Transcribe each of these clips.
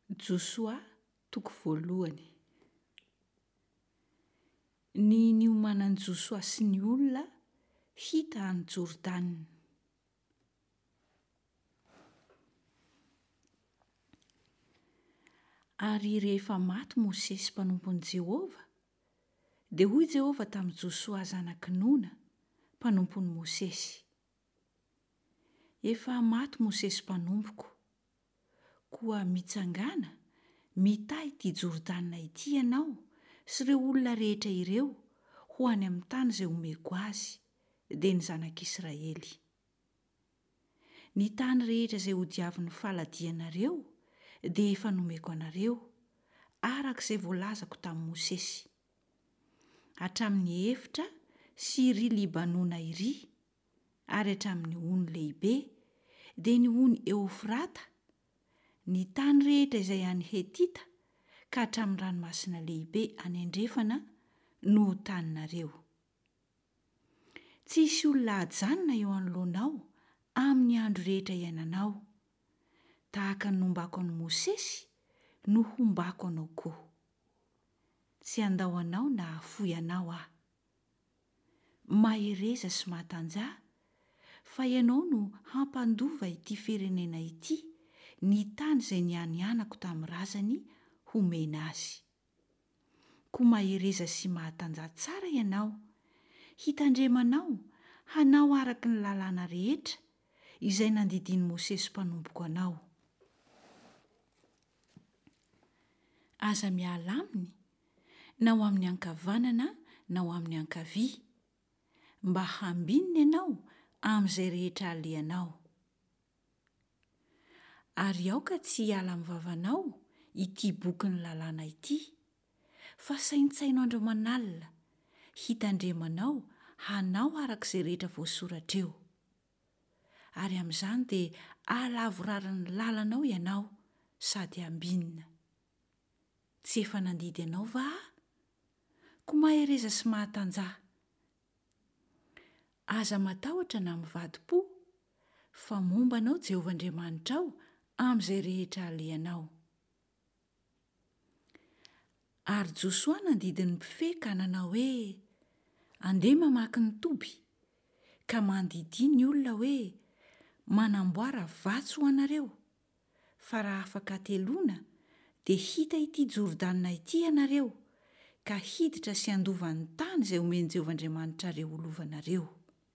Josoa toko voalohany. Ny niomanan'i Josoa sy ny olona hita any Jordanina. Ary rehefa maty Mosesy mpanompon'i Jehova, dia hoy Jehova tamin'i Josoa zanaky Nona, mpanompon'i Mosesy: efa maty Mosesy mpanompoko, koa mitsangana mitahy ity Jordanina ity ianao sy ireo olona rehetra ireo ho any amin'ny tany izay omeko azy dia ny zanak'Israely. Ny tany rehetra izay hodiavin'ny faladianareo dia efa nomeko anareo araka izay voalazako tamin'i Mosesy. Hatramin'ny efitra sy ry Libanona iry, ary hatramin'ny ony lehibe dia ny ony Eofrata, ny tany rehetra izay any Hetita ka hatramin'ny ranomasina lehibe any andrefana no taninareo. Tsisy olona hajanona eo anoloanao amin'ny andro rehetra iainanao, tahaka ny nombako an'i Mosesy no hombako anao koa. Tsy handao anao na hafoy anao aho. Mahereza sy mahatanjah, fa ianao no hampandova ity firenena ity, ny tany izay nianianako tamin'ny razany homena azy. Koa mahereza sy mahatanjah tsara ianao, hitandremanao hanao araka ny lalàna rehetra izay nandidiny Mosesy mpanompoko anao. Aza miala aminy, na ho amin'ny ankavanana na ho amin'ny ankavia, mba hambinina ianao amin'izay rehetra alehanao. Ary aoka tsy hiala amin'ny vavanao ity boky ny lalàna ity, fa saintsainao andro manalina, hitandremanao hanao arak'izay rehetra voasoratra eo. Ary amin'izany dia ahalavorarany lalanao ianao sady ambinina. Tsy efa nandidy ianao va? Koa mahereza sy mahatanjah. Aza matahotra na mivadi-po, fa mombanao Jehovah Andriamanitra ao amin'izay rehetra alehanao. Ary Josoa nandidy ny mpifehy ka nanao hoe: andeha mamaky ny toby, ka mandidy ny olona hoe manamboara vatsy ho anareo, fa raha afaka teloana dia hita ity Jordanina ity ianareo, ka hiditra sy handova ny tany izay omeny Jehovah Andriamanitrareo holovanareo.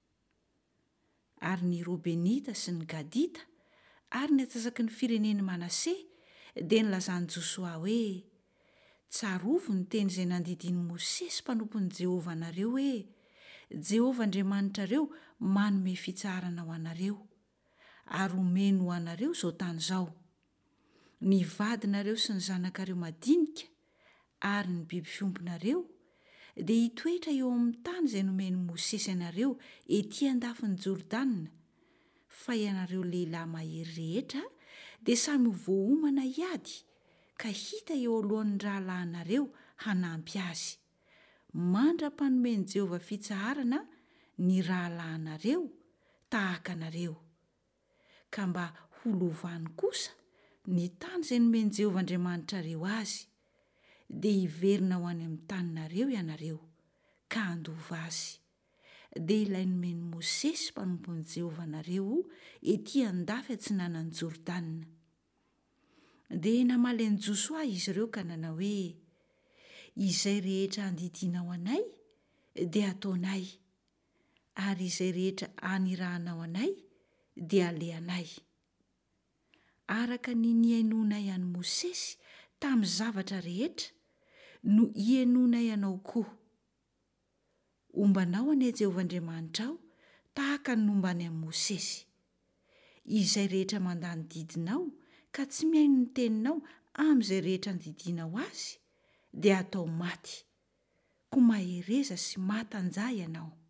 Ary ny Robenita sy ny Gadita ary ny atsasaky ny fireneny Manase dia nilazany Josoa hoe: tsarovo ny teny izay nandidiny Mosesy mpanompon'i Jehovah anareo hoe Jehovah Andriamanitrareo manome fitsarana ho anareo, ary omeny ho anareo izao tany izao, ny vadinareo sy ny zanakareo madinika ary ny biby fiompinareo dia hitoetra eo amin'ny tany izay nomeny Mosesy anareo ety andafin'ny Jordanina, fa ianareo lehilahy mahery rehetra dia samy voahomana hiady ka hita eo alohan'ny rahalahinareo hanampy azy, mandra-panomeny Jehovah fitsaharana ny rahalahinareo tahaka anareo, ka mba holovany kosa ny tany izay nomeny Jehovah Andriamanitrareo azy, dia hiverina ho any amin'ny taninareo ianareo ka handova azy. Dia ilay nomeny Mosesy mpanompon'i Jehovah anareo ety andafy atsinanan'i Jordanina. Dia namaly an'i Josoa izy ireo ka nanao hoe: izay rehetra handidianao anay dia ataonay, ary izay rehetra hanirahanao anay dia alehanay. Araka ny niainonay an'i Mosesy tamin'ny zavatra rehetra no hiainonay anao koa. Ombanao anie Jehovah Andriamanitra ao tahaka ny nombany an'i Mosesy. Izay rehetra mandany didinao ka tsy mihaino ny teninao amin'izay rehetra handidinao azy dia atao maty. Koa mahereza sy mahatanjah ianao.